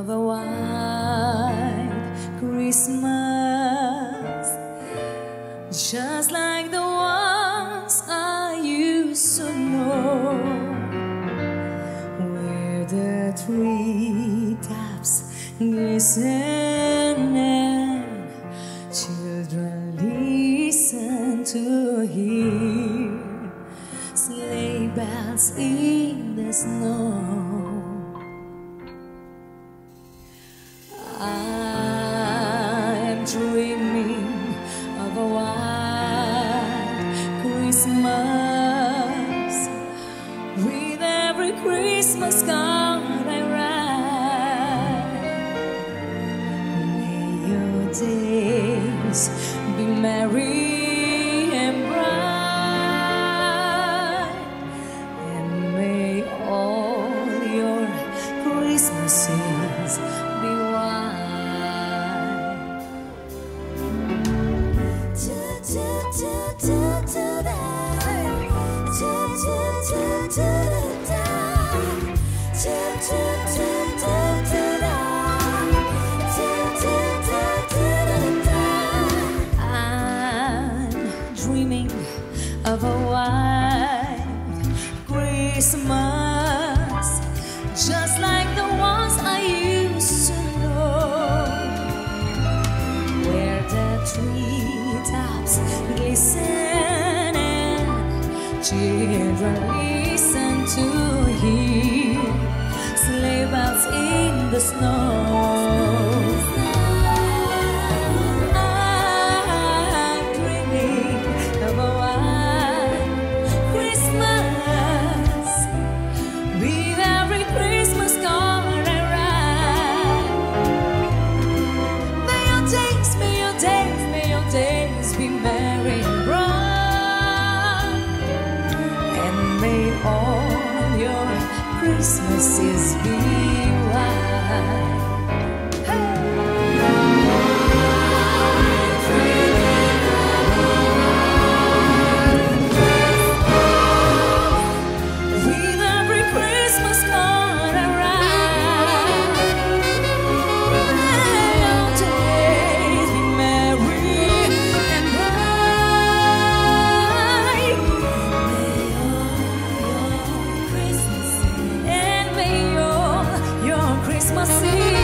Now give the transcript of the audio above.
of a white Christmas, just like the ones I used to know, where the treetops glisten and children listen to hear sleigh bells in the snow. I'm dreaming of a white Christmas, with every Christmas card I write. May your days be merry and bright, and may all your Christmases be white. I'm dreaming of a white Christmas, just like the ones I used to know, where the treetops glisten and children listen to hear sleigh bells in the snow. I'm dreaming of a white Christmas, with every Christmas card I write. May your days, may your days, may your days be merry and bright, and may all your Christmases be white. With every Christmas card I write, may your days be merry and bright. May all your Christmases, and may all your Christmases